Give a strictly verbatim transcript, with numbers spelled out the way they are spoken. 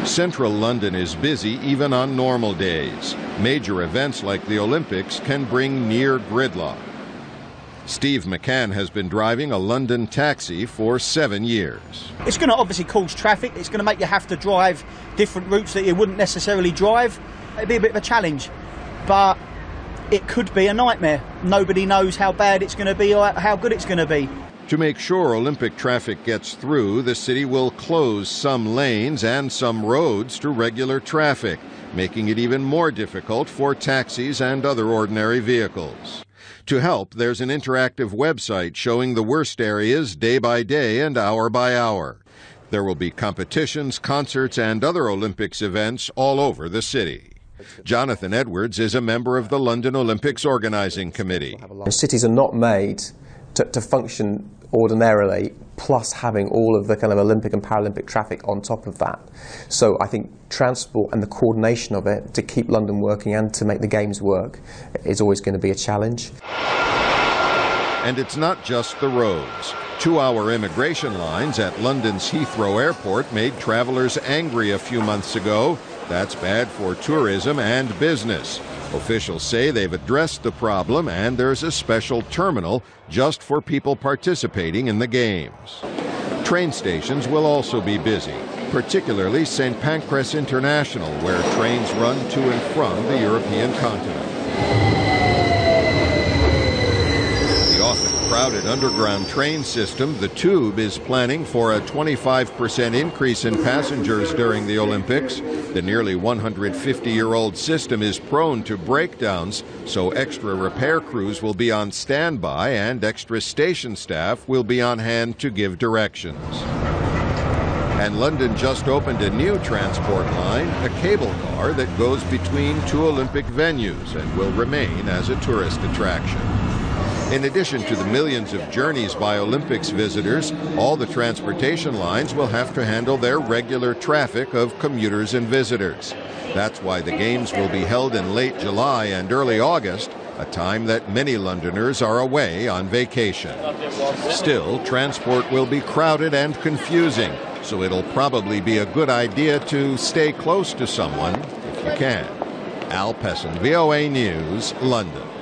Central London is busy even on normal days. Major events like the Olympics can bring near gridlock. Steve McCann has been driving a London taxi for seven years. It's going to obviously cause traffic. It's going to make you have to drive different routes that you wouldn't necessarily drive. It'd be a bit of a challenge, but it could be a nightmare. Nobody knows how bad it's going to be or how good it's going to be. To make sure Olympic traffic gets through, the city will close some lanes and some roads to regular traffic, making it even more difficult for taxis and other ordinary vehicles. To help, there's an interactive website showing the worst areas day by day and hour by hour. There will be competitions, concerts, and other Olympics events all over the city. Jonathan Edwards is a member of the London Olympics Organizing Committee. Cities are not made to, to function ordinarily, plus having all of the kind of Olympic and Paralympic traffic on top of that. So I think transport and the coordination of it to keep London working and to make the games work is always going to be a challenge. And it's not just the roads. Two-hour immigration lines at London's Heathrow Airport made travelers angry a few months ago. That's bad for tourism and business. Officials say they've addressed the problem and there's a special terminal just for people participating in the games. Train stations will also be busy, particularly Saint Pancras International, where trains run to and from the European continent. The often crowded underground train system, the Tube, is planning for a twenty-five percent increase in passengers during the Olympics. The nearly one hundred fifty-year-old system is prone to breakdowns, so extra repair crews will be on standby and extra station staff will be on hand to give directions. And London just opened a new transport line, a cable car that goes between two Olympic venues and will remain as a tourist attraction. In addition to the millions of journeys by Olympics visitors, all the transportation lines will have to handle their regular traffic of commuters and visitors. That's why the Games will be held in late July and early August, a time that many Londoners are away on vacation. Still, transport will be crowded and confusing, so it'll probably be a good idea to stay close to someone if you can. Al Pessin, V O A News, London.